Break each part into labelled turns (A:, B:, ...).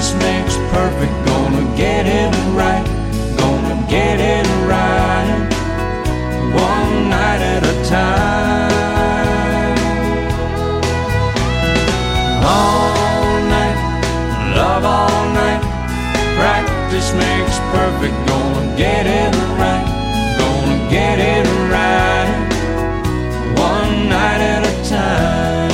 A: Practice makes perfect. Gonna get it right. Gonna get it right. One night at a time. All night, love all night. Practice makes perfect. Gonna get it right. Gonna get it right. One night at a time.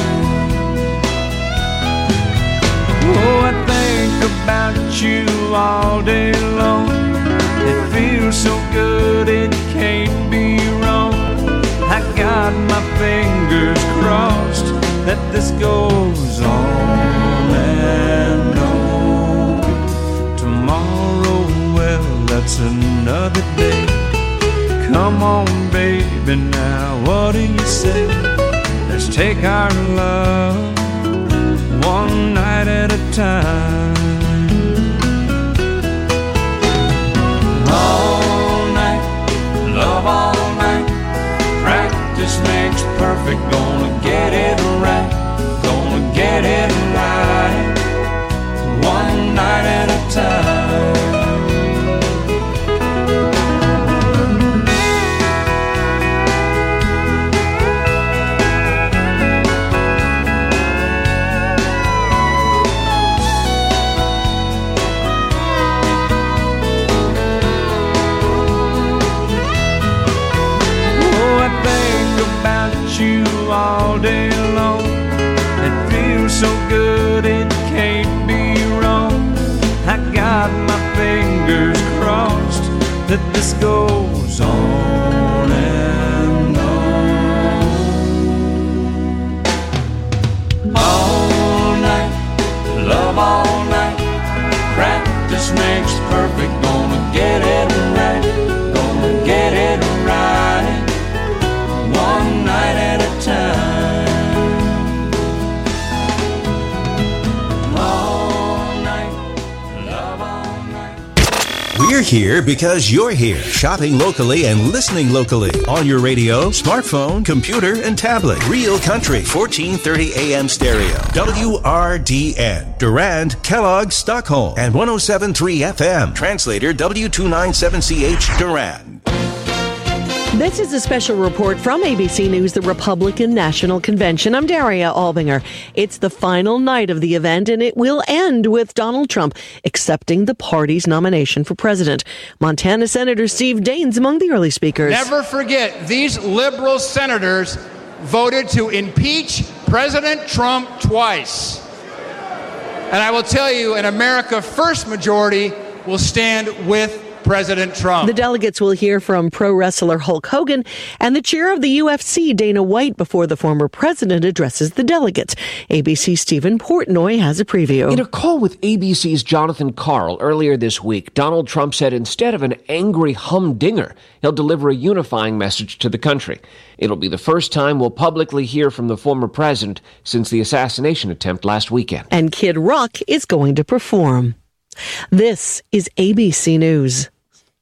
A: Oh, I think about you all day long. It feels so good, it can't be wrong. I got my fingers crossed that this goes on and on. Tomorrow, well, that's another day. Come on, baby, now what do you say? Let's take our love one night at a time. All night, love all night. Practice makes perfect. Gonna get it right. Gonna get it right. One night at a time. You all day long. It feels so good, it can't be wrong. I got my fingers crossed that this goes on and on. All night, love all night. Practice makes perfect. Gonna get it right. Gonna get it right. One night at a time. All night, love all night.
B: We're here because you're here. Shopping locally and listening locally. On your radio, smartphone, computer, and tablet. Real Country, 1430 AM stereo. WRDN. Durand, Kellogg, Stockholm. And 107.3 FM. Translator W297CH, Durand.
C: This is a special report from ABC News, the Republican National Convention. I'm Daria Albinger. It's the final night of the event, and it will end with Donald Trump accepting the party's nomination for president. Montana Senator Steve Daines among the early speakers.
D: Never forget, these liberal senators voted to impeach President Trump twice. And I will tell you, an America First majority will stand with President Trump.
C: The delegates will hear from pro wrestler Hulk Hogan and the chair of the UFC, Dana White, before the former president addresses the delegates. ABC's Stephen Portnoy has a preview.
E: In a call with ABC's Jonathan Karl earlier this week, Donald Trump said instead of an angry humdinger, he'll deliver a unifying message to the country. It'll be the first time we'll publicly hear from the former president since the assassination attempt last weekend.
C: And Kid Rock is going to perform. This is ABC News.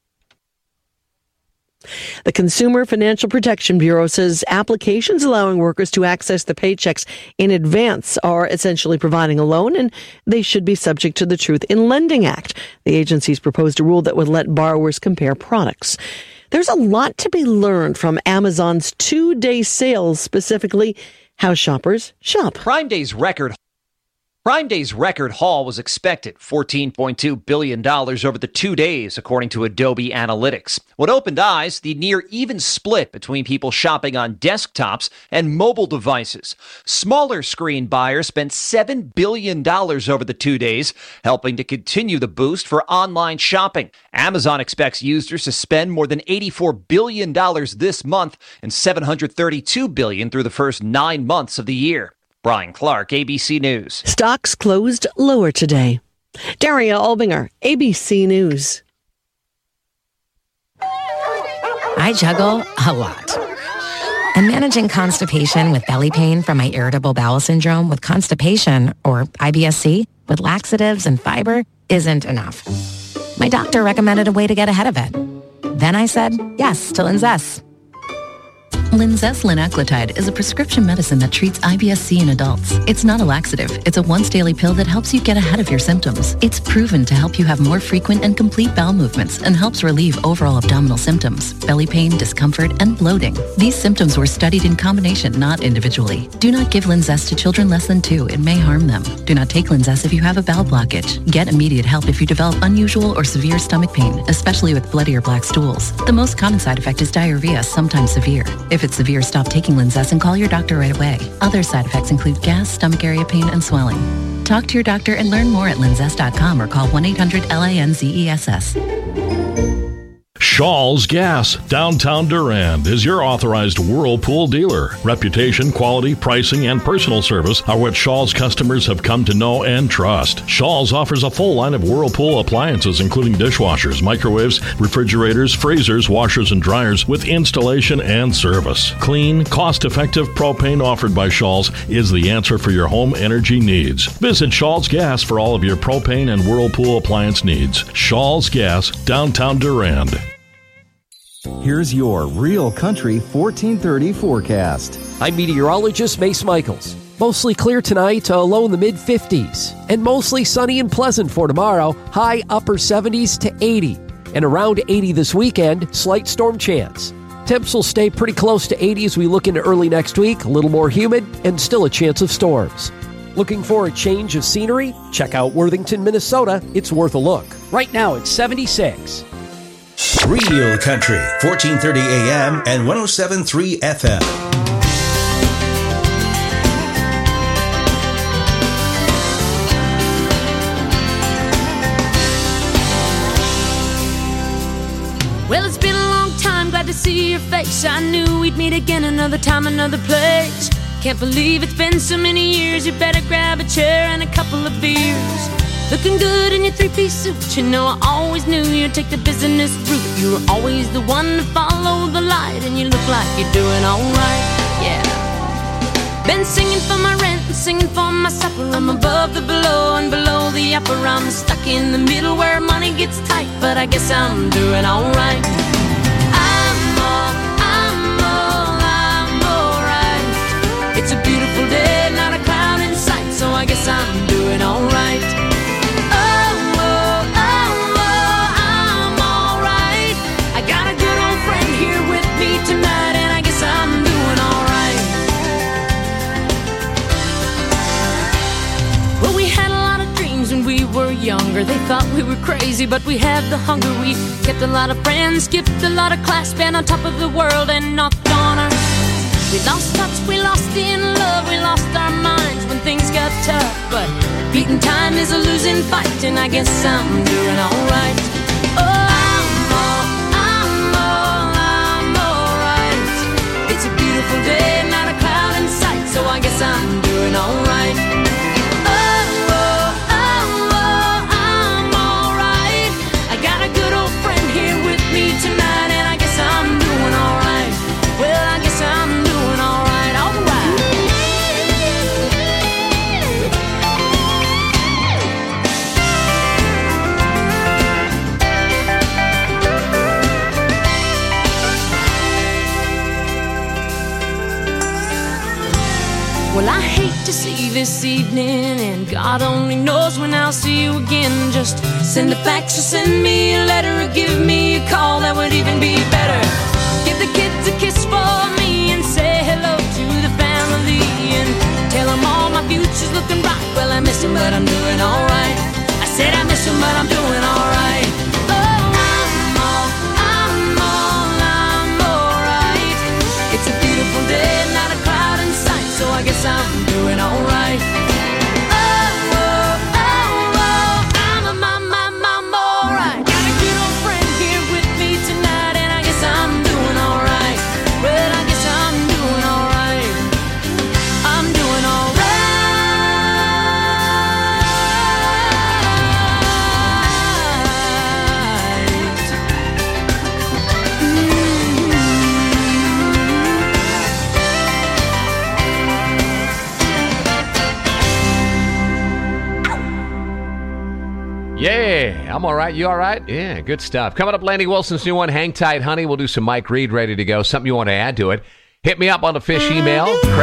C: The Consumer Financial Protection Bureau says applications allowing workers to access the paychecks in advance are essentially providing a loan, and they should be subject to the Truth in Lending Act. The agency's proposed a rule that would let borrowers compare products. There's a lot to be learned from Amazon's two-day sales, specifically how shoppers shop.
F: Prime Day's record haul was expected, $14.2 billion over the 2 days, according to Adobe Analytics. What opened eyes, the near even split between people shopping on desktops and mobile devices. Smaller screen buyers spent $7 billion over the 2 days, helping to continue the boost for online shopping. Amazon expects users to spend more than $84 billion this month and $732 billion through the first 9 months of the year. Brian Clark, ABC News.
C: Stocks closed lower today. Daria Albinger, ABC News.
G: I juggle a lot. And managing constipation with belly pain from my irritable bowel syndrome with constipation, or IBS-C, with laxatives and fiber isn't enough. My doctor recommended a way to get ahead of it. Then I said yes to Linzess.
H: Linzess linaclotide is a prescription medicine that treats IBS-C in adults. It's not a laxative. It's a once-daily pill that helps you get ahead of your symptoms. It's proven to help you have more frequent and complete bowel movements and helps relieve overall abdominal symptoms, belly pain, discomfort, and bloating. These symptoms were studied in combination, not individually. Do not give Linzess to children less than 2. It may harm them. Do not take Linzess if you have a bowel blockage. Get immediate help if you develop unusual or severe stomach pain, especially with bloody or black stools. The most common side effect is diarrhea, sometimes severe. If it's severe, stop taking Linzess and call your doctor right away. Other side effects include gas, stomach area pain, and swelling. Talk to your doctor and learn more at linzess.com or call 1-800-LINZESS.
I: Shaw's Gas, downtown Durand, is your authorized Whirlpool dealer. Reputation, quality, pricing, and personal service are what Shaw's customers have come to know and trust. Shaw's offers a full line of Whirlpool appliances, including dishwashers, microwaves, refrigerators, freezers, washers, and dryers with installation and service. Clean, cost-effective propane offered by Shaw's is the answer for your home energy needs. Visit Shaw's Gas for all of your propane and Whirlpool appliance needs. Shaw's Gas, downtown Durand.
J: Here's your Real Country 1430 forecast.
K: I'm meteorologist Mace Michaels. Mostly clear tonight, a low in the mid-50s. And mostly sunny and pleasant for tomorrow, high upper 70s to 80. And around 80 this weekend, slight storm chance. Temps will stay pretty close to 80 as we look into early next week, a little more humid, and still a chance of storms. Looking for a change of scenery? Check out Worthington, Minnesota. It's worth a look. Right now, it's 76.
B: Real Country, 1430 AM and 107.3 FM.
L: Well, it's been a long time, glad to see your face. I knew we'd meet again another time, another place. Can't believe it's been so many years. You better grab a chair and a couple of beers. Looking good in your three-piece suit. You know I always knew you'd take the business route. You were always the one to follow the light, and you look like you're doing alright, yeah. Been singing for my rent and singing for my supper. I'm above the below and below the upper. I'm stuck in the middle where money gets tight, but I guess I'm doing alright. I'm alright. It's a beautiful day, not a cloud in sight, so I guess I'm doing alright. Tonight, and I guess I'm doing alright. Well, we had a lot of dreams when we were younger. They thought we were crazy, but we had the hunger. We kept a lot of friends, skipped a lot of class, been on top of the world and knocked on our. We lost touch, we lost in love, we lost our minds when things got tough. But beating time is a losing fight, and I guess I'm doing alright. It's a beautiful day, not a cloud in sight, so I guess I'm doing alright. I'm alright. I got a good old friend here with me tonight, and I guess I'm doing alright. Well, I guess I'm doing alright, alright. Well, I hate to see you this evening, and God only knows when I'll see you again. Just send a fax or send me a letter or give me a call, that would even be better. Give the kids a kiss for me and say hello to the family, and tell them all my future's looking bright. Well, I miss them, but I'm doing alright. I said I miss them, but I'm doing alright. I'm alright. It's a beautiful day, not a cloud in sight, so I guess I'm doing alright. I'm alright. Got a good old friend here with me tonight, and I guess I'm doing alright. Well, I guess I'm doing alright. I'm doing alright.
M: Yeah, I'm all right. You all right? Yeah, good stuff. Coming up, Landy Wilson's new one, Hang Tight Honey. We'll do some Mike Reed ready to go. Something you want to add to it. Hit me up on the fish email,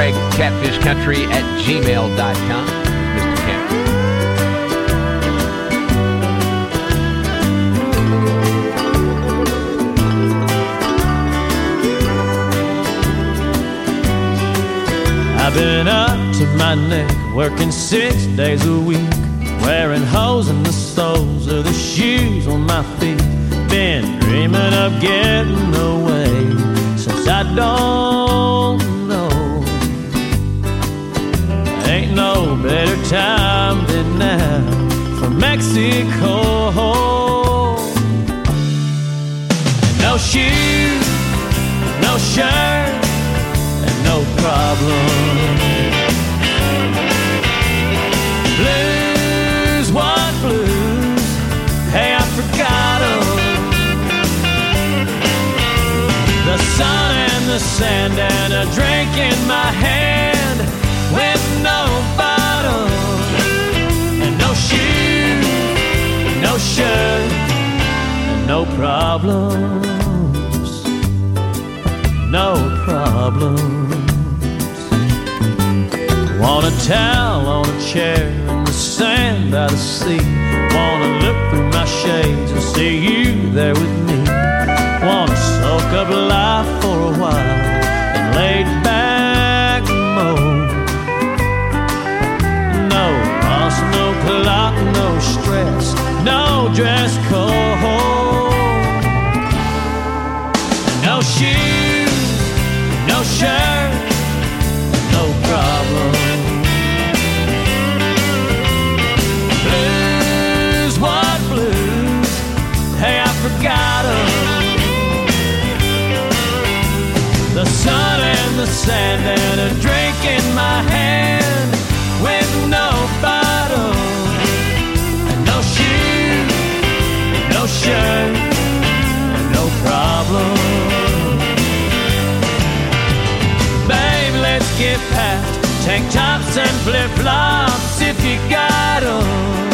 M: craig@catfishcountry@gmail.com. Mr. Catfish.
A: I've been up to my neck, working 6 days a week, wearing holes in the soles of the shoes on my feet. Been dreaming of getting away since I don't know. Ain't no better time than now for Mexico. No shoes, no shirt, no problem. Blues, what blues? Hey, I forgot 'em. The sun and the sand and a drink in my hand with no bottle. And no shoes, no shirt, and no problems. No problems. Want a towel on a chair in the sand by the sea. Wanna look through my shades and see you there with me. Wanna soak up life for a while and lay back mode. No boss, no clock, no stress, no dress code. No shoes, no shirt, no problem. Blues, what blues? Hey, I forgot 'em. The sun and the sand and a drink in my hand with no bottle. And no shoes, no shirt, no problem. Babe, let's get past tank tops and flip-flops if you got 'em.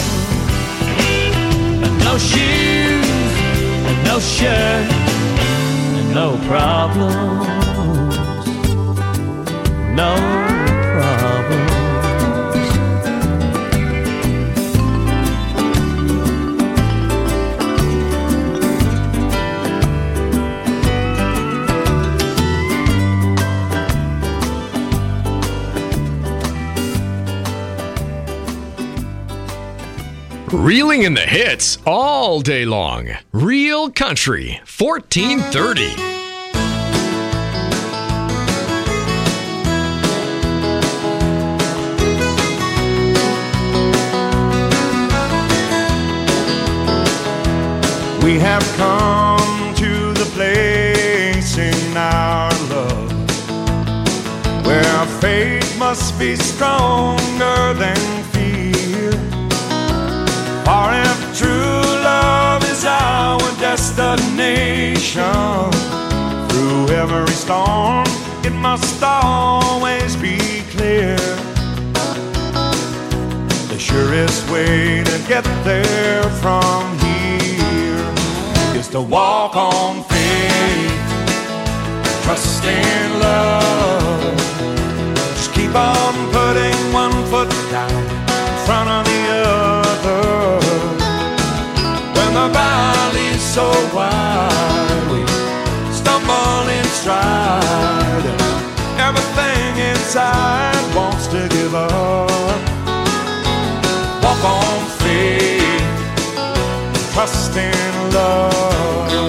A: And no shoes, and no shirt, and no problems. No problems.
N: Reeling in the hits all day long. Real Country, 1430.
O: We have come to the place in our love where faith must be stronger than fear. For if true love is our destination, through every storm it must always be clear. The surest way to get there from here is to walk on faith, trust in love. Just keep on putting one foot down in front of the other. When the valley's so wide, we stumble in stride. Everything inside wants to give up. Walk on faith, trust in love.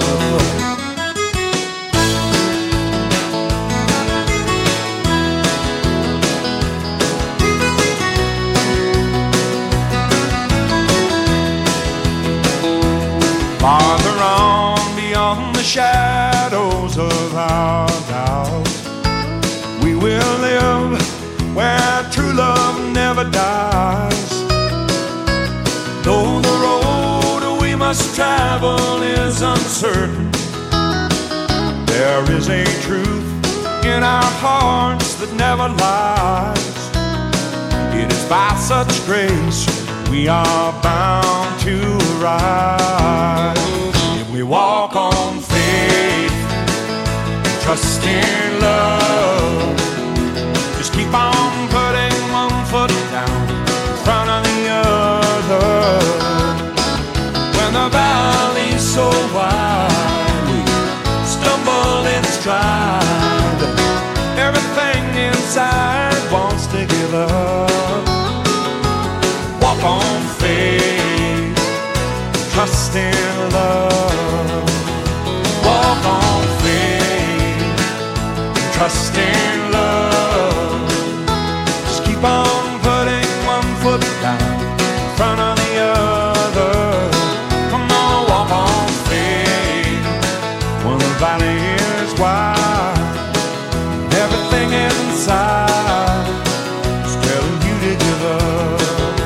O: Farther on beyond the shadows of our doubts, we will live where true love never dies. Though the road we must travel is uncertain, there is a truth in our hearts that never lies. It is by such grace we are bound to rise. If we walk on faith, trust in love, tried. Everything inside wants to give up. Walk on faith, trust in love. Walk on faith, trust in love. Just keep on putting one foot down in front of the other. Come on, walk on faith when the valley is wide. Everything inside is telling you to give up.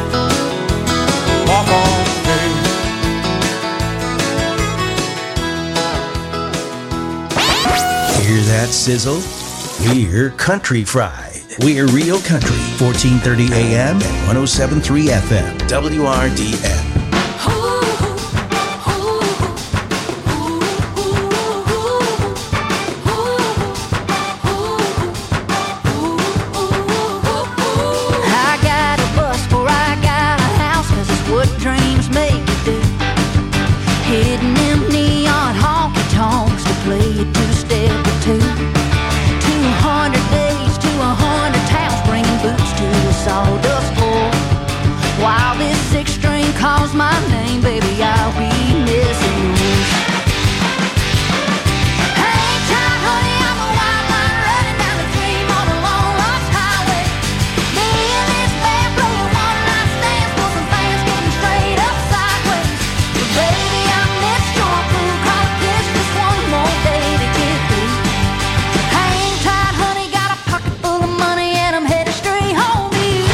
O: Walk on faith.
B: Hear that sizzle? We're Country Fried. We're Real Country, 1430 AM and 107.3 FM, WRDF.
P: I got a bus before I got a house, 'cause it's what dreams make you do. Hitting them neon honky tonks to play a two-step or two. 200 days to 100 towns, bringing boots to a sawdust floor. While this six-string calls my name, baby, I'll be missing you. Hang tight, honey, I'm a wild line running down the dream on a long lost highway. Me and this band playing one-night stands for some fans getting straight up sideways. But baby, I missed your blue collar kiss, just one more day to get through. Hang tight, honey, got a pocket full of money and I'm headed straight home to you.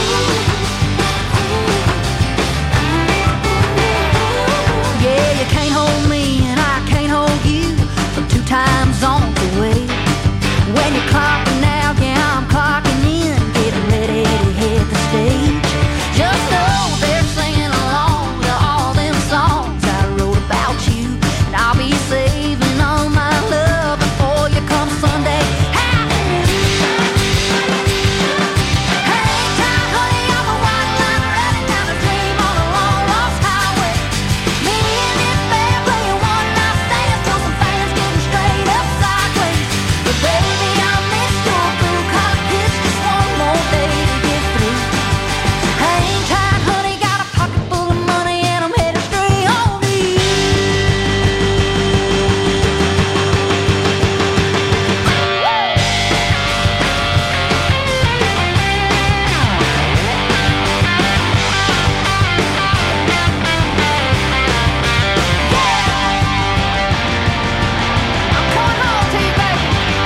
P: Yeah, you can't hold me and I can't hold you from 2 time zones away. When you're clocking out, yeah, I'm clocking in, getting ready to hit the stage. Just know they're singing along to all them songs I wrote about you, and I'll be saving all my love before you come Sunday. Hallelujah. Hang tight, honey, I'm a white line running down the dream on a long lost highway. Me and this band playing one-night stands till some fans getting straight up sideways. But baby, I missed your blue collar kiss, just one more day to get through. Hang tight, honey, got a pocket full of money and I'm headed straight home to you. I'm coming home to you, baby.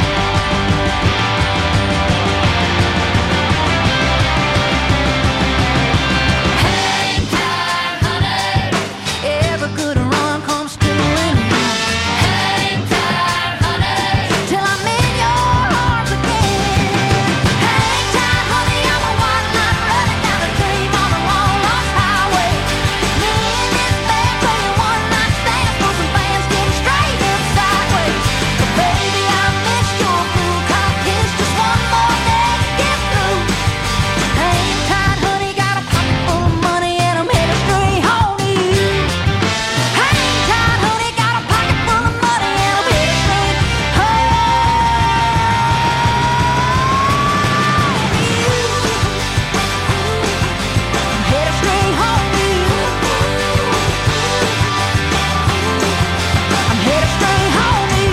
P: Hang tight, honey, every good run comes to an end. Hang tight, honey, till I'm in your arms again. Hang tight, honey, I'm a white line running down the dream on a long lost highway. Me and this band playing one-night stands for some fans getting straight up sideways. But baby, I missed your blue collar kiss, just one more day to get through. Hang tight, honey, got a pocket full of money and I'm headed straight home to you. Hang tight, honey, got a pocket full of money and I'm headed straight home to you. I'm headed straight home to you. I'm headed straight home to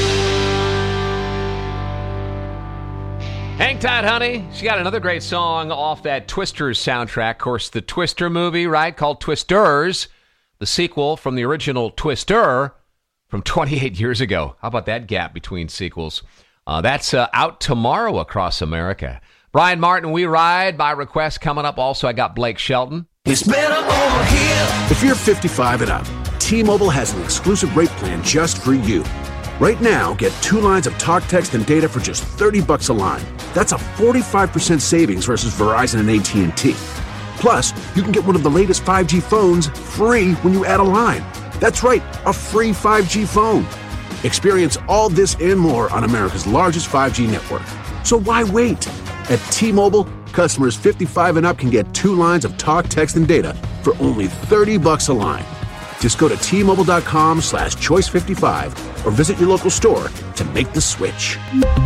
P: you.
M: Hang tight, honey. She got another great song off that Twisters soundtrack. Of course, the Twister movie, right, called Twisters, the sequel from the original Twister from 28 years ago. How about that gap between sequels? That's out tomorrow across America. Brian Martin, We Ride, by request coming up. Also, I got Blake Shelton.
Q: It's better over here. If you're 55 and up, T-Mobile has an exclusive rate plan just for you. Right now, get 2 lines of talk, text, and data for just $30 a line. That's a 45% savings versus Verizon and AT&T. Plus, you can get one of the latest 5G phones free when you add a line. That's right, a free 5G phone. Experience all this and more on America's largest 5G network. So why wait? At T-Mobile, customers 55 and up can get 2 lines of talk, text, and data for only $30 a line. Just go to T-Mobile.com/choice55 or visit your local store to make the switch.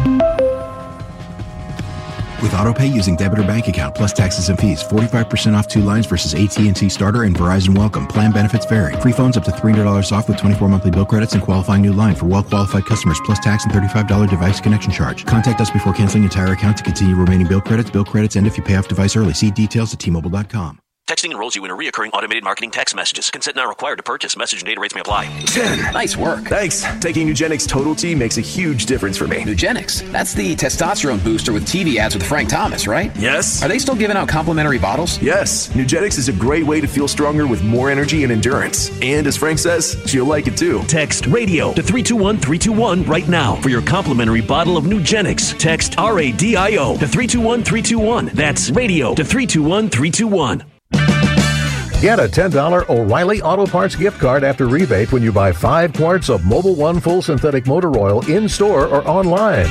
R: With AutoPay using debit or bank account plus taxes and fees, 45% off 2 lines versus AT&T Starter and Verizon Welcome. Plan benefits vary. Free phones up to $300 off with 24 monthly bill credits and qualifying new line for well-qualified customers plus tax and $35 device connection charge. Contact us before canceling entire account to continue remaining bill credits. Bill credits end if you pay off device early. See details at T-Mobile.com.
S: Texting enrolls you in a reoccurring automated marketing text messages. Consent not required to purchase. Message and data rates may apply.
T: 10. Nice work. Thanks. Taking Nugenix Total T makes a huge difference for me.
U: Nugenix? That's the testosterone booster with TV ads with Frank Thomas, right?
T: Yes.
U: Are they still giving out complimentary bottles?
T: Yes. Nugenix is a great way to feel stronger with more energy and endurance. And as Frank says, you'll like it too.
V: Text RADIO to 321-321 right now for your complimentary bottle of Nugenix. Text RADIO to 321-321. That's RADIO to 321-321.
W: Get a $10 O'Reilly Auto Parts gift card after rebate when you buy 5 quarts of Mobil 1 full synthetic motor oil in-store or online.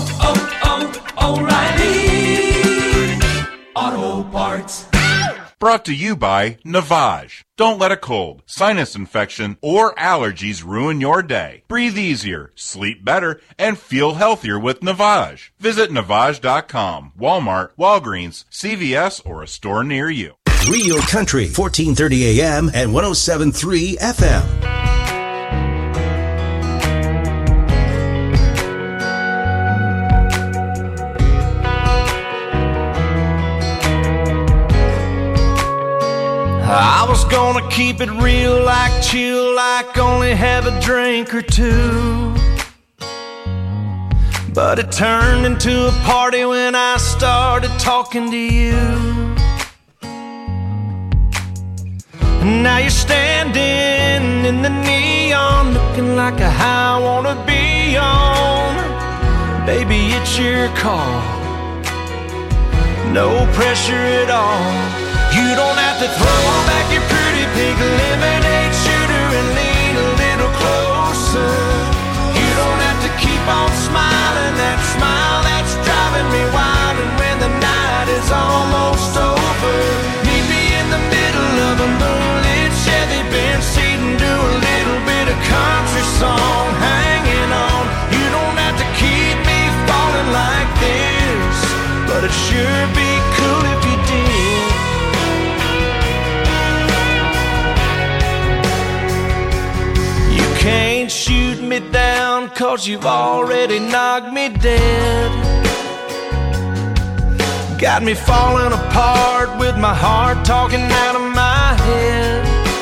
O: O'Reilly Auto Parts. Brought to you by Navage. Don't let a cold, sinus infection, or allergies ruin your day. Breathe easier, sleep better, and feel healthier with Navage. Visit Navage.com, Walmart, Walgreens, CVS, or a store near you.
B: Real Country, 1430 AM and 107.3 FM.
A: I was gonna keep it real, like chill, like only have a drink or two. But it turned into a party when I started talking to you. Now you're standing in the neon, looking like a high I wanna be on. Baby, it's your call, no pressure at all. You don't have to throw back your pretty pink lemonade shooter and lean a little closer. You don't have to keep on smiling, that smile that's driving me wild. And when the night is almost over, meet me in the middle of a moonlit Chevy Benz seat and do a little bit of country song, hanging on. You don't have to keep me falling like this, but it'd sure be cool if you did. You can't shoot me down 'cause you've already knocked me dead. Got me falling apart with my heart talking out of my head.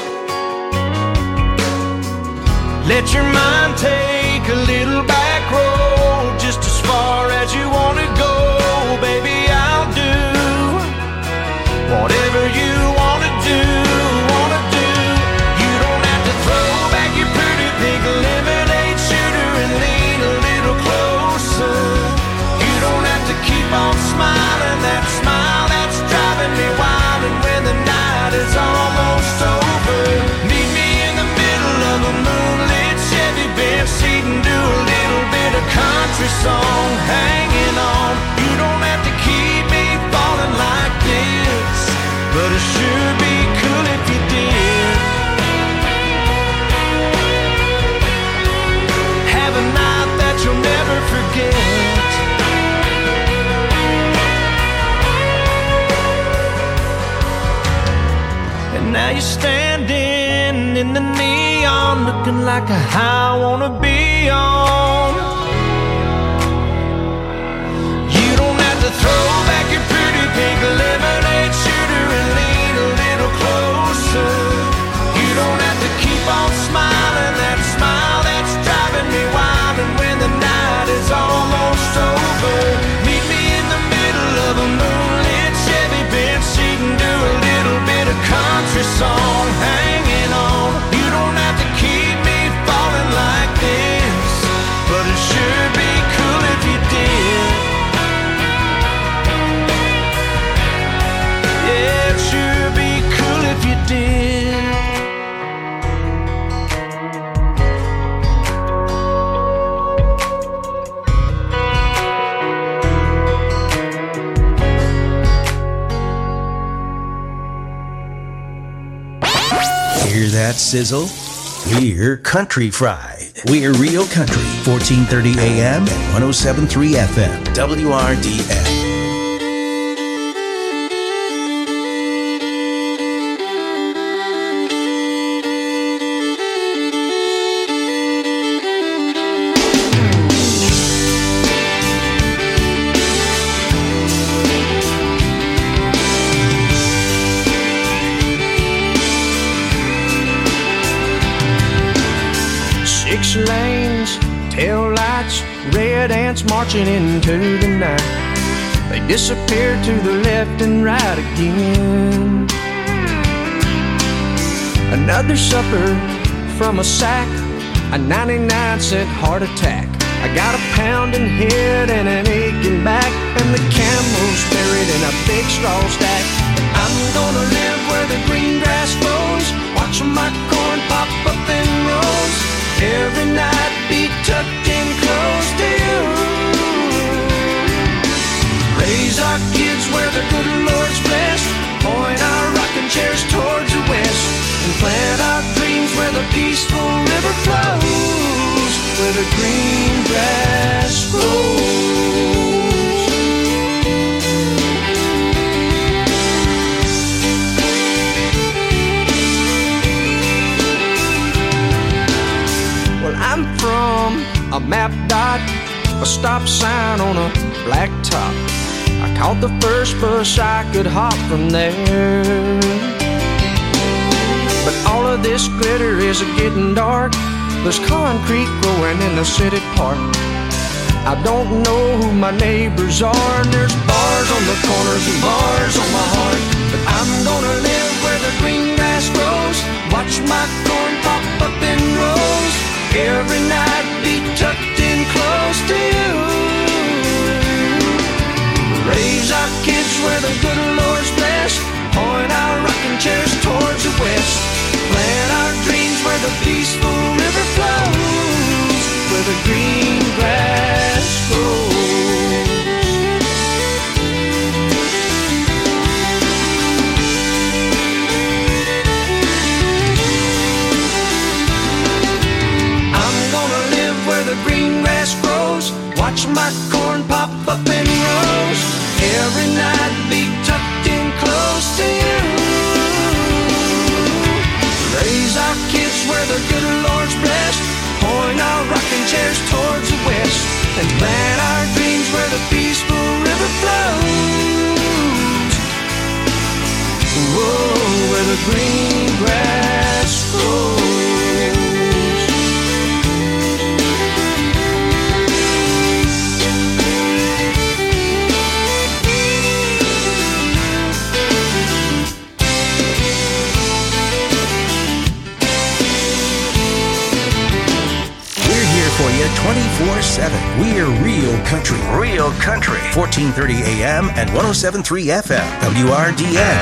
A: Let your mind take a little back road, just as far as you want to go. Baby, I'll do whatever you want to do, You don't have to throw back your pretty pink lemonade shooter and lean a little closer. You don't have to keep on smiling, that smile that's driving me wild. And when the night is almost over, meet me in the middle of a moonlit Chevy Benz seat and do a little bit of country song, hanging on. You don't have to keep me falling like this, but it sure be cool if you did. Have a night that you'll never forget. And now you're standing in the neon, looking like a high I wanna be on. You don't have to throw back your pretty pink lemonade shooter and lean a little closer. You don't have to keep on smiling, that smile that's driving me wild. And when the night is almost over, meet me in the middle of a moonlit Chevy Benz seat and do a little bit of country song, hanging on. You don't have to keep me falling like this, but it sure be cool if you did. Yeah, it sure be cool if you did.
B: Hear that sizzle? We're Country Fried. We're Real Country, 1430 AM and 107.3 FM, WRDF.
A: Lanes, tail lights, red ants marching into the night. They disappear to the left and right again. Another supper from a sack, a 99-cent heart attack. I got a pounding head and an aching back, and the camel's buried in a big straw stack. I'm gonna live where the green grass grows, watching my corn pop up in rows. Every night be tucked in close to you. Raise our kids where the good Lord's blessed. Point our rocking chairs towards the west. And plant our dreams where the peaceful river flows, where the green grass grows. I'm from a map dot, a stop sign on a black top. I caught the first bus I could hop from there. But all of this glitter is getting dark. There's concrete growing in the city park. I don't know who my neighbors are, and there's bars on the corners and bars on my heart. But I'm gonna live where the green grass grows, watch my corn pop up in rows. Every night be tucked in close to you. Raise our kids where the good Lord's blessed. Point our rocking chairs towards the west. Plant our dreams where the peaceful river flows, where the green grass grows. The green grass grows, watch my corn pop up in rows. Every night be tucked in close to you. Raise our kids where the good Lord's blessed. Point our rocking chairs towards the west. And plant our dreams where the peaceful river flows. Whoa, where the green grass grows.
B: For you 24/7. We're Real Country. Real Country. 1430 AM and 107.3 FM. WRDN.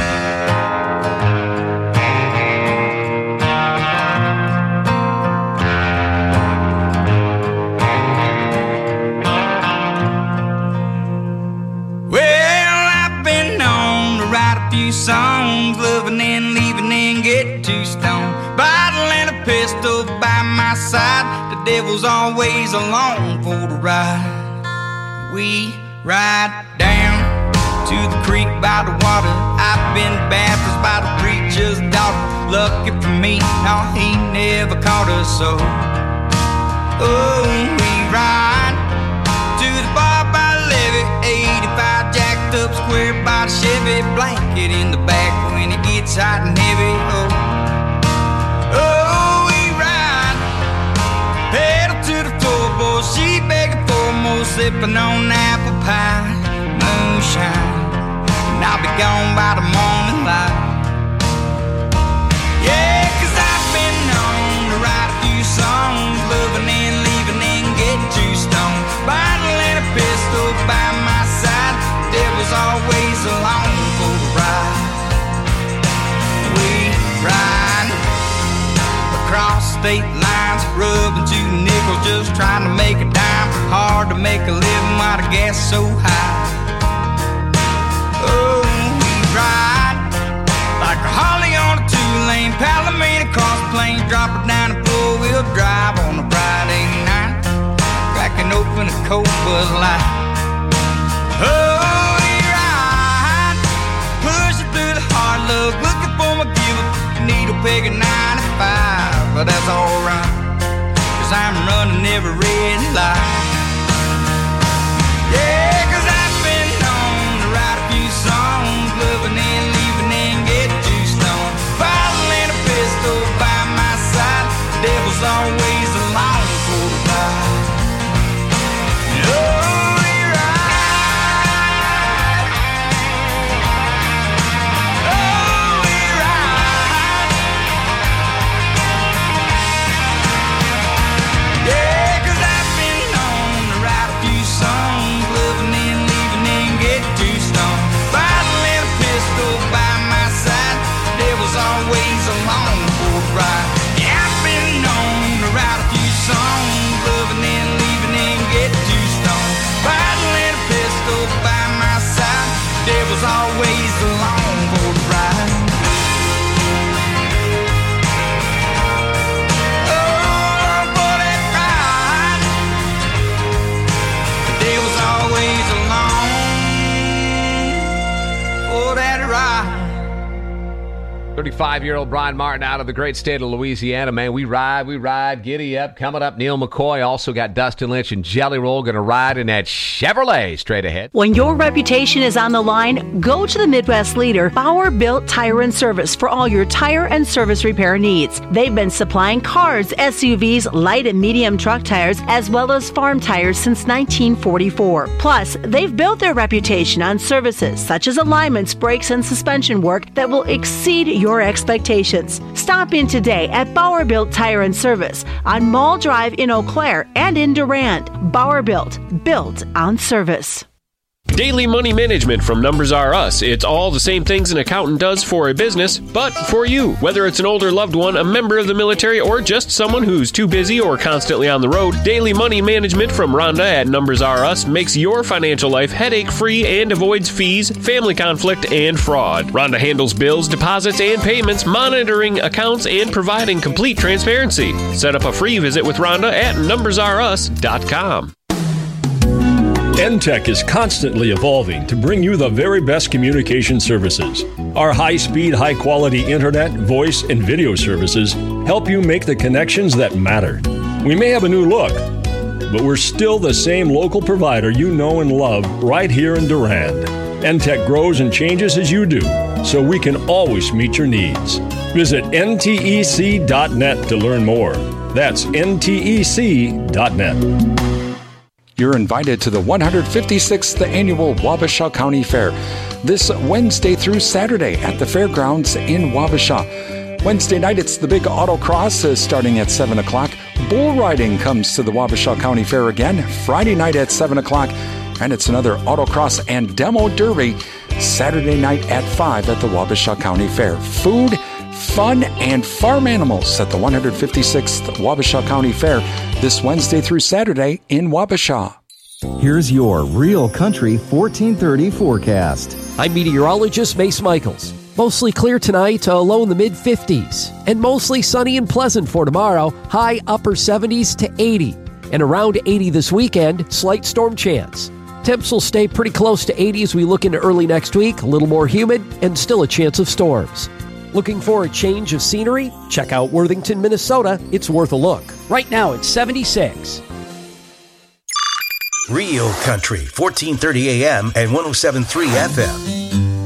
D: Well, I've been known to write a few songs, loving and leaving and get too stoned. Bottle and a pistol by my side. The devil's always along for the ride. We ride down to the creek by the water. I've been baptized by the preacher's daughter. Lucky for me, no, he never caught us so. Oh, we ride to the bar by the levee. 85 jacked up square by the Chevy. Blanket in the back when it gets hot and heavy. Pedal to the floorboard, she begging for more, sipping on apple pie, moonshine, and I'll be gone by the morning light. Yeah, 'cause I've been known to write a few songs, loving and leaving and get too stoned. Bottle and a pistol by my side, the devil's always along for the ride. We ride across state lines, rubbing 2 nickels, just trying to make a dime. Hard to make a living while the gas is so high. Oh, we ride like a Harley on a 2-lane Palomino car. things dropping down the four-wheel drive on a Friday night, cracking open a cold Bud Light. Oh, we ride, pushing through the hard luck, looking for my gift, needle peg at 95, but that's alright, 'cause I'm running every red light. Yeah, 'cause I've been known to write a few songs, loving and leaving and get too stoned, bottle and a pistol by my side, the devil's always along for the ride. Oh, always along for the ride. Yeah, I've been known to write a few songs, loving and leaving and get too stoned, bottle and a pistol by my side, devil's always along for the ride. Oh, for that ride, the devil's always along for that ride.
M: 35-year-old Brian Martin out of the great state of Louisiana. Man, we ride, giddy up. Coming up, Neil McCoy. Also got Dustin Lynch and Jelly Roll going to ride in that Chevrolet straight ahead.
C: When your reputation is on the line, go to the Midwest leader, Bauer Built Tire and Service, for all your tire and service repair needs. They've been supplying cars, SUVs, light and medium truck tires, as well as farm tires since 1944. Plus, they've built their reputation on services such as alignments, brakes, and suspension work that will exceed your expectations. Stop in today at Bauer Built Tire and Service on Mall Drive in Eau Claire and in Durand. Bauer Built on service.
E: Daily money management from Numbers R Us. It's all the same things an accountant does for a business, but for you. Whether it's an older loved one, a member of the military, or just someone who's too busy or constantly on the road, daily money management from Rhonda at Numbers R Us makes your financial life headache-free and avoids fees, family conflict, and fraud. Rhonda handles bills, deposits, and payments, monitoring accounts, and providing complete transparency. Set up a free visit with Rhonda at numbersrus.com.
I: NTech is constantly evolving to bring you the very best communication services. Our high-speed, high-quality internet, voice, and video services help you make the connections that matter. We may have a new look, but we're still the same local provider you know and love right here in Durand. NTech grows and changes as you do, so we can always meet your needs. Visit ntec.net to learn more. That's ntec.net.
F: You're invited to the 156th Annual Wabasha County Fair this Wednesday through Saturday at the fairgrounds in Wabasha. Wednesday night, it's the big autocross starting at 7 o'clock. Bull riding comes to the Wabasha County Fair again Friday night at 7 o'clock. And it's another autocross and demo derby Saturday night at 5 at the Wabasha County Fair. Food, fun, and farm animals at the 156th Wabasha County Fair this Wednesday through Saturday in Wabasha.
J: Here's your Real Country 1430 forecast.
K: I'm meteorologist Mace Michaels. Mostly clear tonight, low in the mid-50s. And mostly sunny and pleasant for tomorrow, high upper 70s to 80. And around 80 this weekend, slight storm chance. Temps will stay pretty close to 80 as we look into early next week, a little more humid, and still a chance of storms. Looking for a change of scenery? Check out Worthington, Minnesota. It's worth a look. Right now, it's 76.
B: Real Country, 1430 AM and 107.3 FM.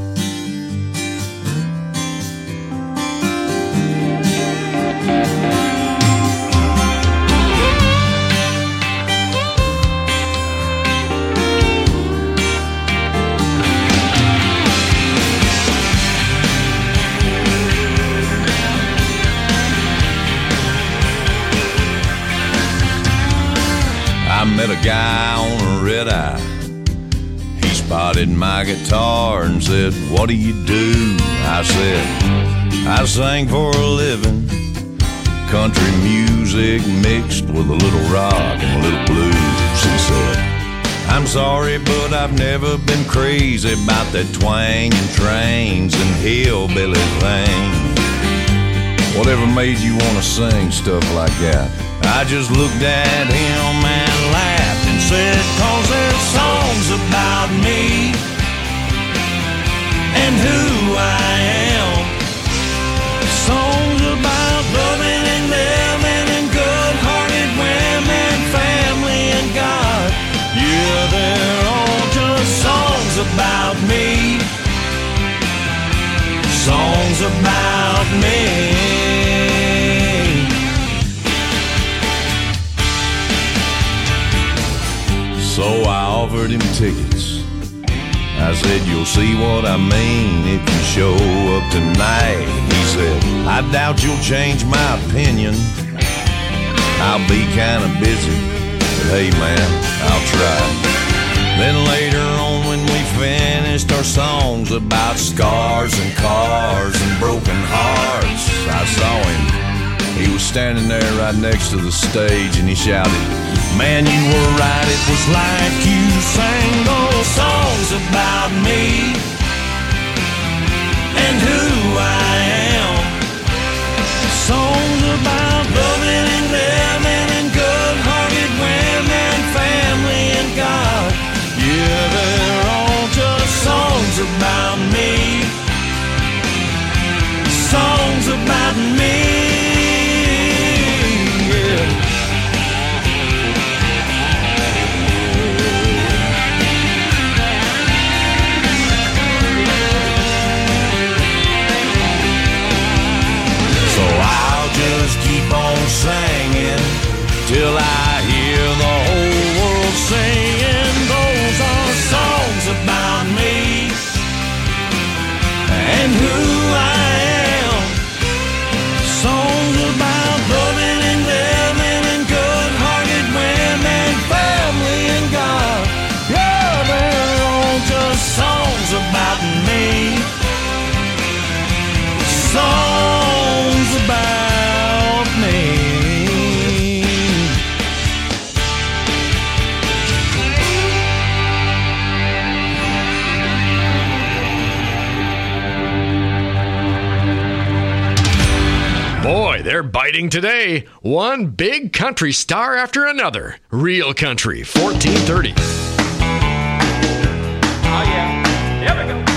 O: I met a guy on a red eye. He spotted my guitar and said, "What do you do?" I said, "I sing for a living, country music mixed with a little rock and a little blues." He said, "I'm sorry, but I've never been crazy about that twang and trains and hillbilly thing.
G: Whatever made you want to sing stuff like that? I just looked at him and laughed and said, 'cause there's songs about me and who I am. Songs about loving and living and good-hearted women, family and God. Yeah, they're all just songs about me. Songs about me. So I offered him tickets. I said, you'll see what I mean if you show up tonight. He said, I doubt you'll change my opinion. I'll be kind of busy, but hey man, I'll try. Then later on when we finished our songs about scars and cars and broken hearts, I saw him. He was standing there right next to the stage and he shouted, man, you were right, it was like you sang those songs about me and who I am. Songs about loving and living and good-hearted women, family and God. Yeah, they're all just songs about me. Songs about me. Keep on singing till I hear the whole world singing. Those are songs about me and who I am. Songs about loving and living and good-hearted women, family and God. Yeah, they're all just songs about me. Songs about
N: Boy, they're biting today. One big country star after another. Real Country, 1430.
A: Oh, yeah. There we go.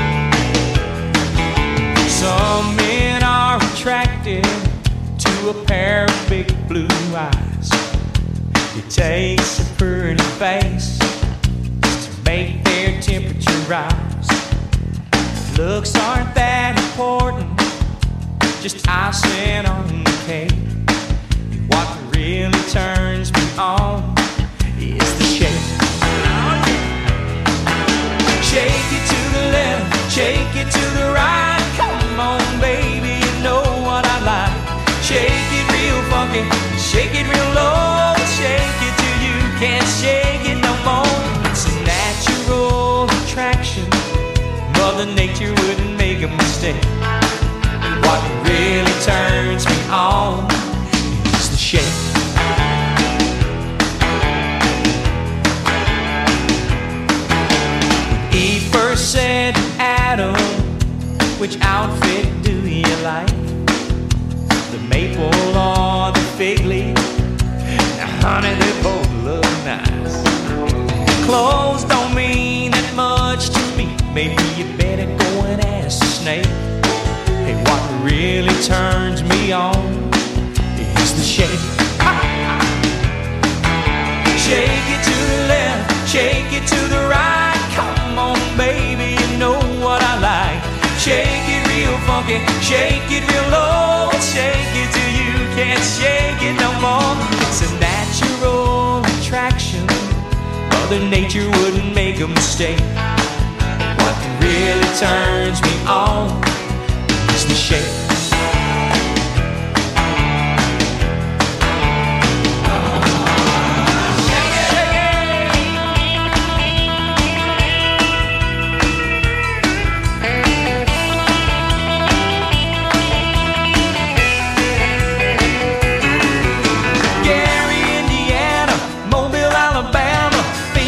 A: Some men are attracted to a pair of big blue eyes. It takes a pretty face to make their temperature rise. Looks aren't that important, just icing on the cake. What really turns me on is the shake. Shake it to the left, shake it to the right. Come on, baby, you know what I like. Shake it real funky, shake it real low. Shake it till you can't shake it no more. It's a natural attraction, Mother Nature wouldn't make a mistake. What really turns me on is the shake. When Eve first said to Adam, which outfit do you like? The maple or the fig leaf? Now honey, they both look nice. Clothes don't mean that much to me. Maybe you better go and ask the snake. Hey, what really turns me on is the shake. Shake it to the left, shake it to the right. Come on, baby, you know what I like. Shake it real funky, shake it real low. Shake it till you can't shake it no more. It's a natural attraction, Mother Nature wouldn't make a mistake. What really turns me on is the shake.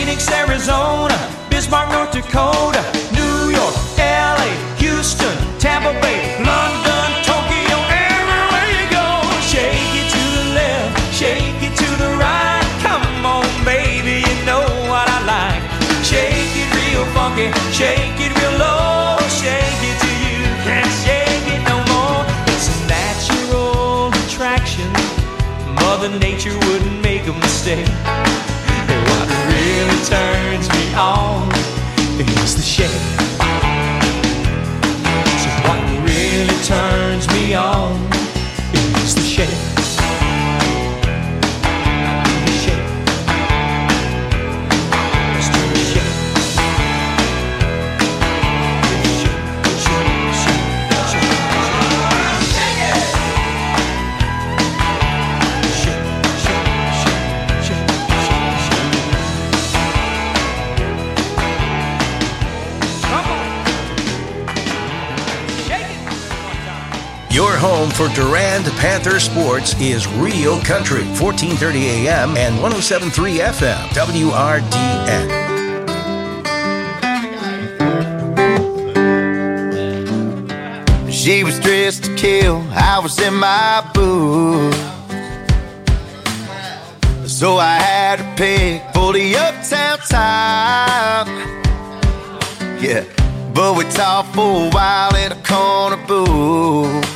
A: Arizona, Bismarck, North Dakota, New York, LA, Houston, Shake it real low, shake it till you can't shake it no more. It's a natural attraction. Mother Nature wouldn't make a mistake. And what really turns me on is the shake. So what really turns me on is the shake.
B: Your home for Durand Panther sports is Real Country, 1430 AM and 107.3 FM, WRDN.
H: She was dressed to kill, I was in my boots. So I had to pick for the uptown time. Yeah, but we talked for a while in a corner booth.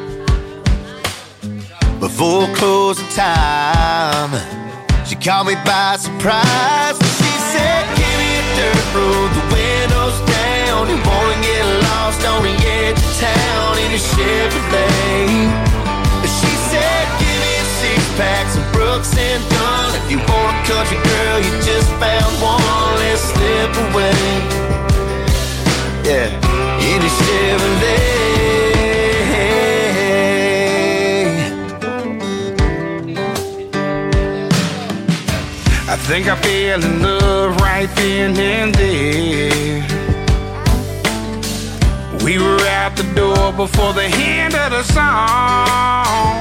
H: Before closing time, she caught me by surprise. She said, give me a dirt road, the windows down. You wanna get lost on the edge of town in a Chevrolet. She said, give me a six-pack, some Brooks and Dunn. If you want a country girl, you just found one, let's slip away. Yeah, in a Chevrolet. I think I fell in love right then and there. We were out the door before the end of the song.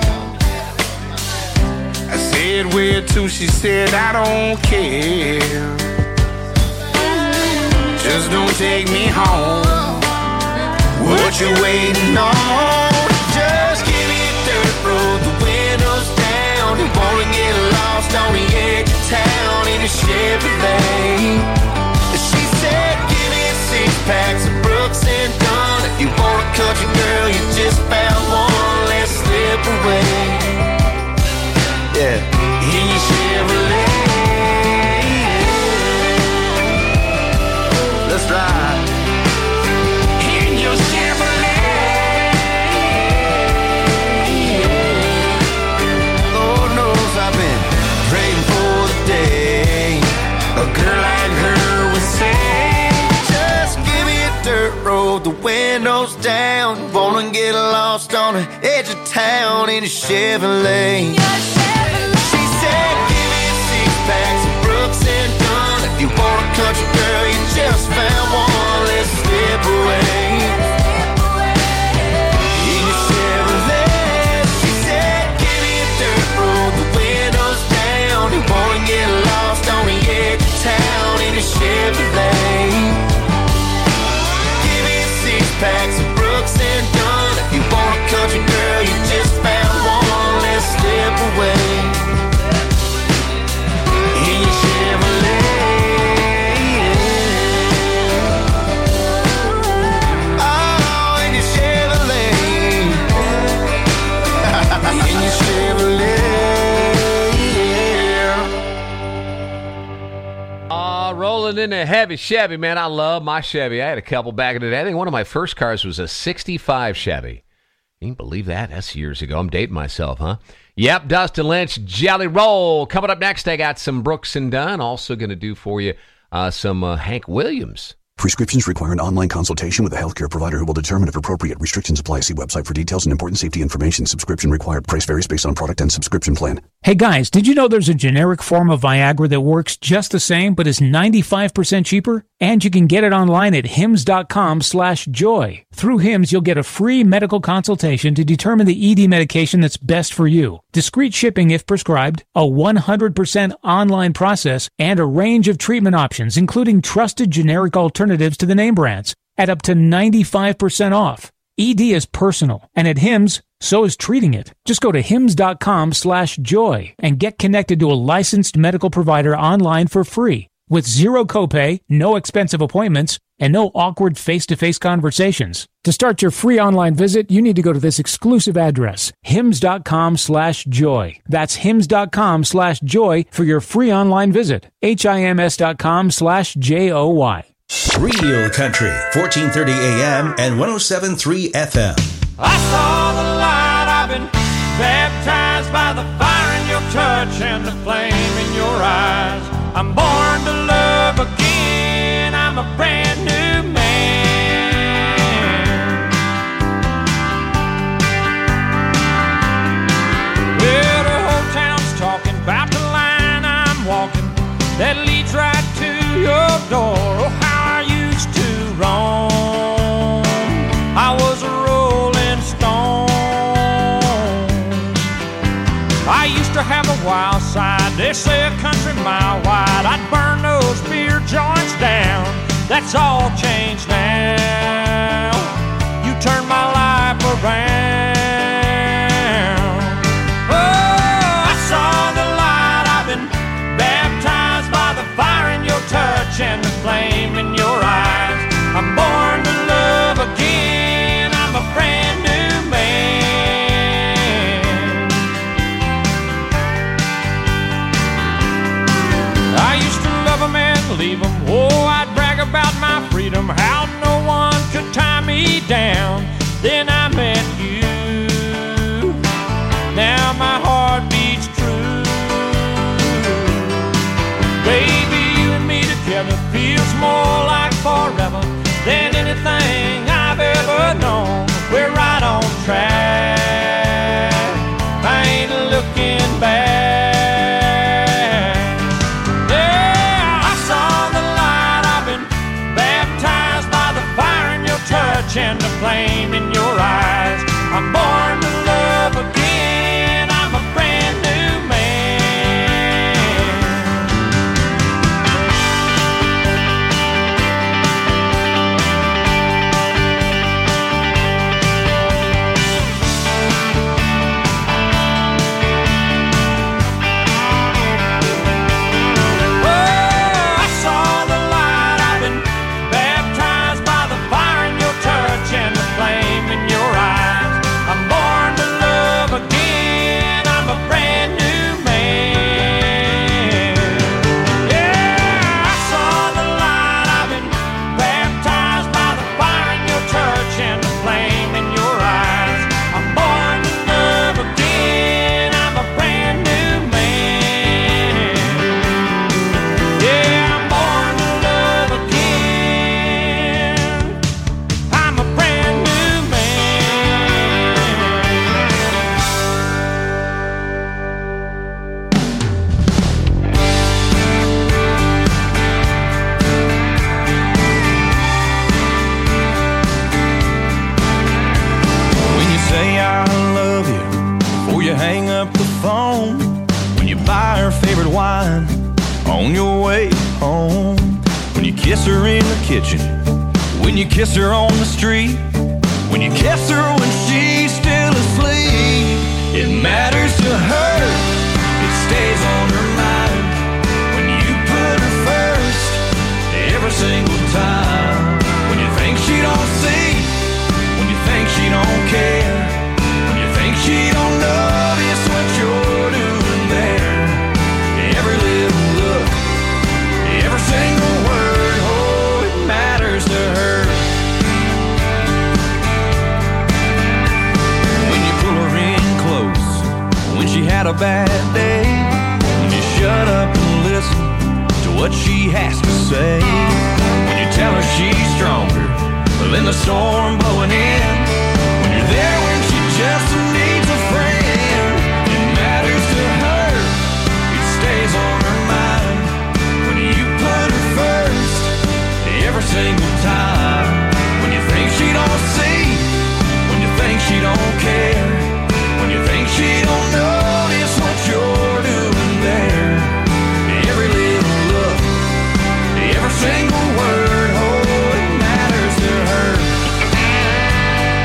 H: I said, where to? She said, I don't care. Just don't take me home. What you waiting on? Just give me a dirt road, the windows down. You wanna get lost on the edge of town in a Chevrolet. She said, give me a six-pack, some Brooks and Dunn. If you want a country girl, you just found one, let's slip away. Yeah, in your Chevrolet. Let's ride. In your Chevrolet. Lord knows I've been praying for the day a girl like her would say, just give me a dirt road, the windows down. Wanna get lost on the edge of town in a Chevrolet. She said, give me a six-pack, some Brooks and Dunn. If you want a country girl, you just found one, let's slip away. In a Chevrolet. She said, give me a dirt road, the windows down. You wanna get lost on the edge of town in a Chevrolet. Give me a six-pack, some Brooks and Dunn. If you want a country girl, you just found one, let's slip away. In your Chevrolet. Oh, in your Chevrolet. In your Chevrolet.
M: Rolling in a heavy Chevy, man. I love my Chevy. I had a couple back in the day. I think one of my first cars was a 65 Chevy. You can believe that? That's years ago. I'm dating myself, huh? Yep, Dustin Lynch, Jelly Roll. Coming up next, I got some Brooks and Dunn. Also going to do for you some Hank Williams.
Q: Prescriptions require an online consultation with a healthcare provider who will determine if appropriate. Restrictions apply. See website for details and important safety information. Subscription required. Price varies based on product and subscription plan.
L: Hey guys, did you know there's a generic form of Viagra that works just the same but is 95% cheaper? And you can get it online at hims.com/joy. Through Hims, you'll get a free medical consultation to determine the ED medication that's best for you. Discreet shipping if prescribed, a 100% online process, and a range of treatment options, including trusted generic alternatives to the name brands, at up to 95% off. ED is personal, and at Hims, so is treating it. Just go to hims.com/joy and get connected to a licensed medical provider online for free. With zero copay, no expensive appointments, and no awkward face-to-face conversations. To start your free online visit, you need to go to this exclusive address, hims.com/joy. That's hims.com/joy for your free online visit. HIMS.com/JOY.
B: Real Country, 1430 AM and 107.3 FM.
A: I saw the light, I've been baptized by the fire in your touch and the flame in your eyes. I'm born to love again, I'm a brand new man. Well, the whole town's talking about the line I'm walking that leads right to your door. Oh, how I used to roam, I was a rolling stone. I used to have a wild side, they say a country mile wide. I'd burn those beer joints down, that's all changed now. You turned my life around. Oh, I saw the light, I've been baptized by the fire in your touch and the flame in your eyes. I'm born to love again, I'm a brand new man. I used to love 'em and leave 'em. Oh, I'd brag about my freedom, how no one could tie me down. Then I met you, now my heart beats true. Baby, you and me together feels more like forever than anything I've ever known. We're right on track, I ain't looking back. Yeah, I saw the light, I've been baptized by the fire in your touch and the flame in your eyes. I'm born to love again, I'm a brand new man.
O: On your way home, when you kiss her in the kitchen, when you kiss her on the street, when you kiss her when she's still asleep, it matters to her, it stays on her mind. When you put her first, every single time. When you think she don't see, when you think she don't care, when you think she don't notice what you're doing there. Every little look, every single word, oh, it matters to her. When you pull her in close, when she had a bad day, when you shut up and listen to what she has to say, when you tell her she's stronger than the storm blowing in, when you're there when she just needs a friend, it matters to her, it stays on her mind. When you put her first, every single time. When you think she don't see, when you think she don't care, when you think she don't notice what you're doing there. Every little look, every single word, oh, it matters to her.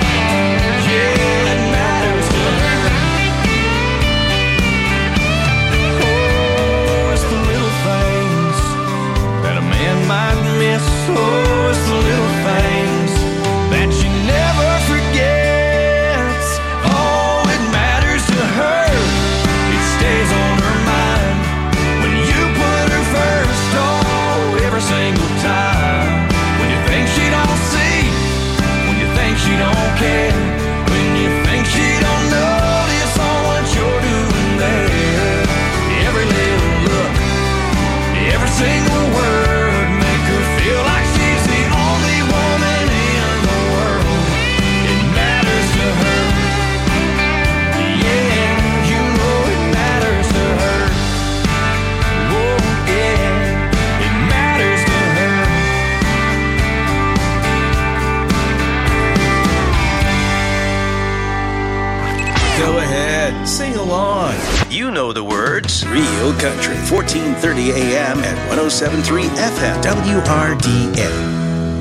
B: Go ahead, sing along. You know the words. Real Country, 1430 AM and 107.3 FM, WRDA.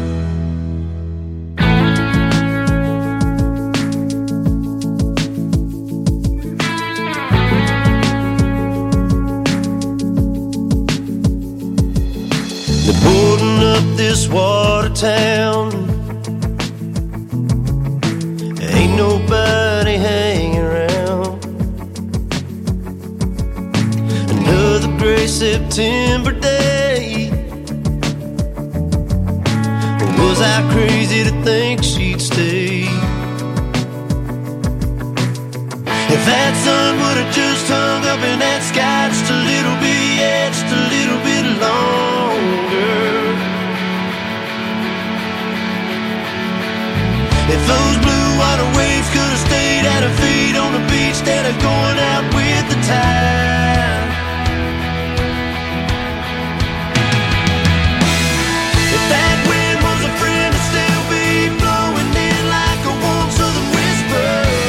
H: Boarding up this water town, ain't nobody hanging around. Another gray September day. Was I crazy to think she'd stay? If that sun would have just hung up in that sky just a little bit, yeah, just a little bit longer. If those blue water waves could have stayed at her feet on the beach instead of going out with the tide. If that wind was a friend, it'd still be blowing in like a warm southern whisper.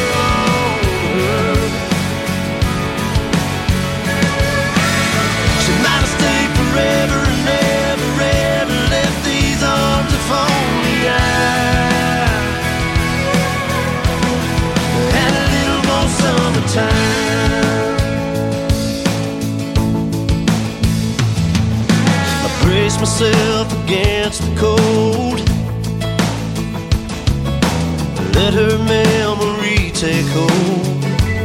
H: She might have stayed forever and never, ever left these arms if only I had a little more summertime. I brace myself against the cold, let her memory take hold,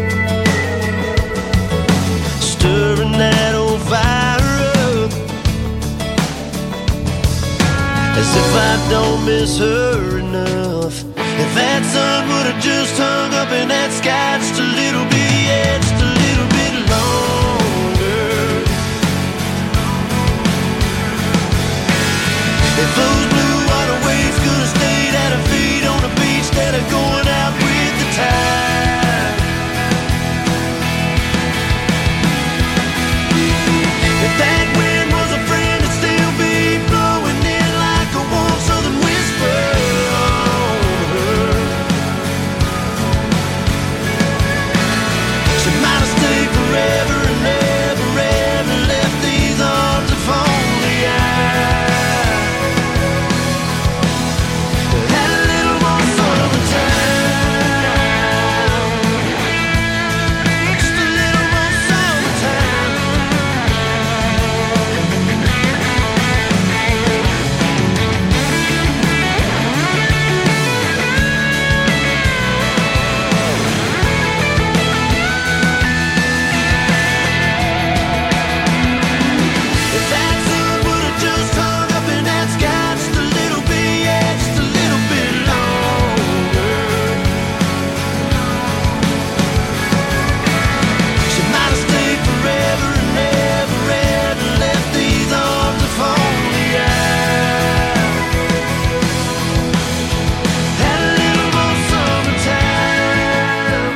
H: stirring that old fire up, as if I don't miss her enough. If that sun would have just hung up in that sky just a little bit, yeah, just a little bit longer. If those blue water waves could have stayed at her feet on the beach instead of going out with the tide. If that wind was a friend, it'd still be blowing in like a warm southern whisper. She might have stayed forever and never, ever left these arms if only I had a little more summertime. Just a little more summertime. If that sun would have just hung up in that sky just a little bit, yeah, just a little bit longer. She might have stayed forever and never, ever left these arms if only I had a little more summertime.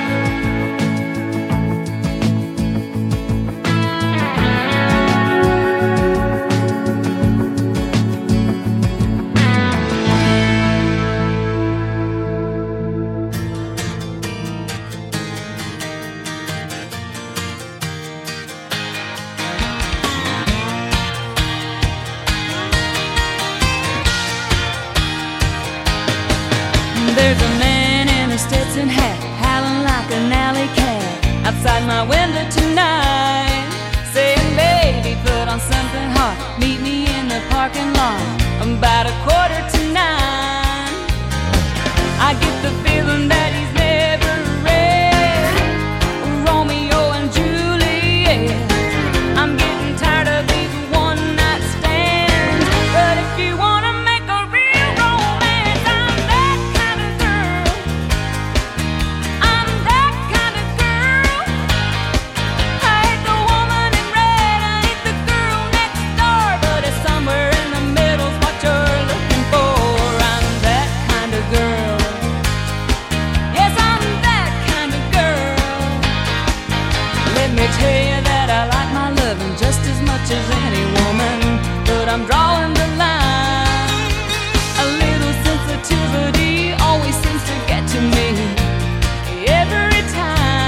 P: There's a man in a Stetson hat, howling like an alley cat, outside my window tonight, saying, baby, put on something hot, meet me in the parking lot, about 8:45. I get the feeling that he's never read Romeo and Juliet. I'm getting tired of these one-night stands, but if you wanna make a real romance, I'm that kind of girl. I'm that kind of girl. I hate the woman in red, I hate the girl next door, but it's somewhere in the middle's what you're looking for. I'm that kind of girl. Yes, I'm that kind of girl. Let me tell you that I like my loving just as much as any woman, but I'm drawing the line. A little sensitivity always seems to get to me every time.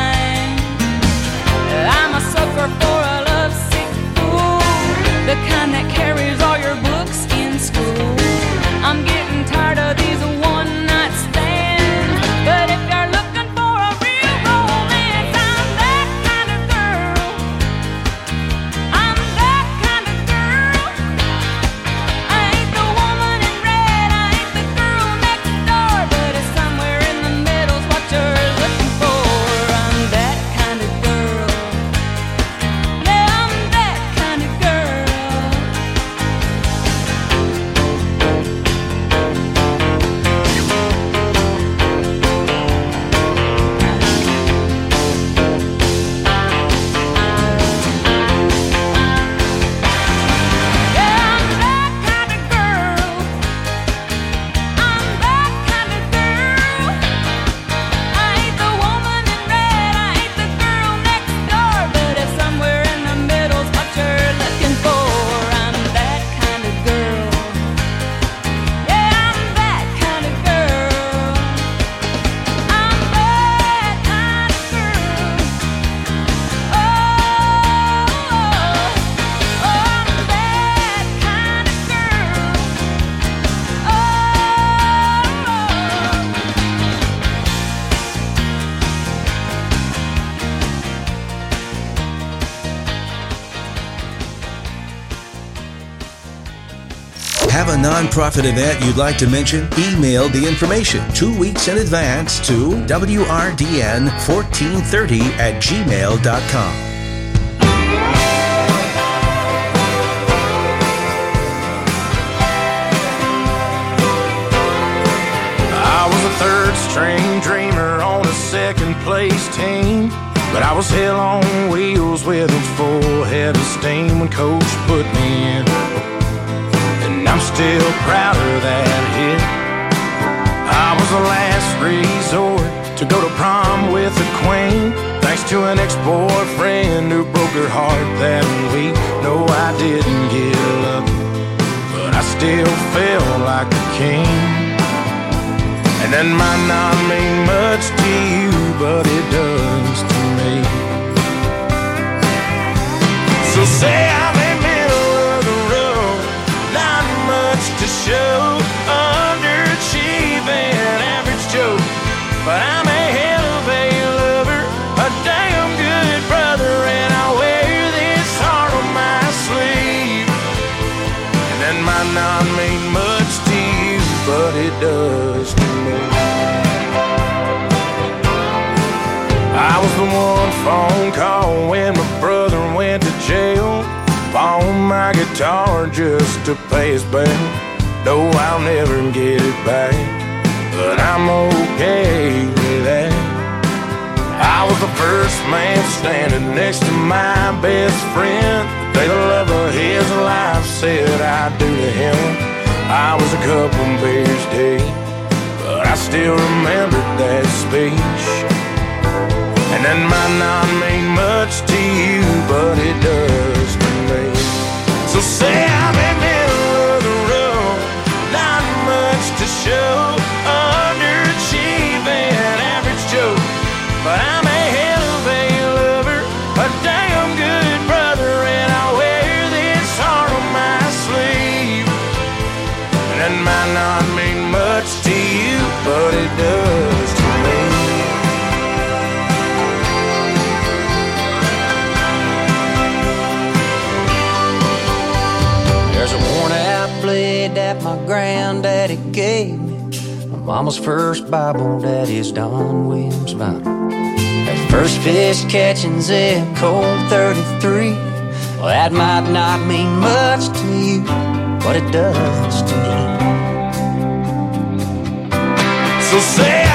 B: a nonprofit event you'd like to mention? Email the information 2 weeks in advance to wrdn1430@gmail.com.
H: I was a third-string dreamer on a second-place team, but I was hell on wheels with a full head of steam when Coach put me in. And I'm still proud of that hit. I was the last resort to go to prom with the queen, thanks to an ex-boyfriend who broke her heart that week. No, I didn't get lucky, but I still felt like a king. And that might not mean much to you, but it does to me. So say I'm in middle of the road, not much to show, underachieving, average Joe, but I'm a hell of a lover, a damn good brother, and I wear this heart on my sleeve. And that might not mean much to you, but it does to me. I was the one phone call when my brother went to jail, pawned my guitar just to pay his bail. No, I'll never get it back, but I'm okay with that. I was the first man standing next to my best friend, the day the love of his life said I do to him. I was a couple beers deep, but I still remember that speech. And that might not mean much to you, but it does to me. So say I'm in the middle of the road, not much to show, underachieving, average Joe, but I'm a hell of a lover, a damn good brother, and I wear this heart on my sleeve. And that might not mean much to you, but it does to me.
R: There's a worn-out blade that my granddaddy gave me, my mama's first Bible, daddy's Don Williams Bible. That first fish catching Zeb Cold 33, well, that might not mean much to you, but it does to me.
H: So say